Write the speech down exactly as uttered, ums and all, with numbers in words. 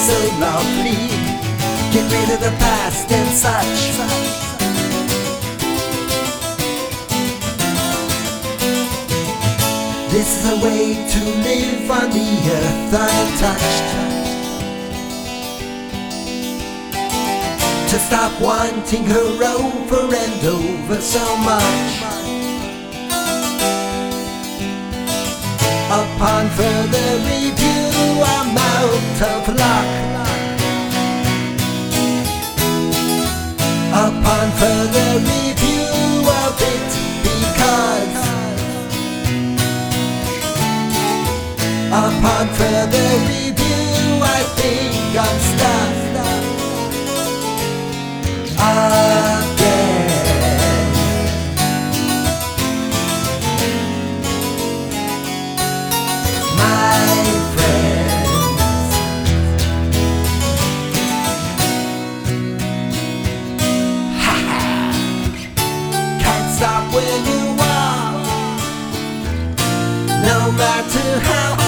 so lovely. Get rid of the past and such. This is a way to live on the earth untouched. To stop wanting her over and over so much. Upon further review, I'm out of luck. Upon further review of it, because upon further review, I think I'm stuck again. My friends, ha ha, can't stop where you are, no matter how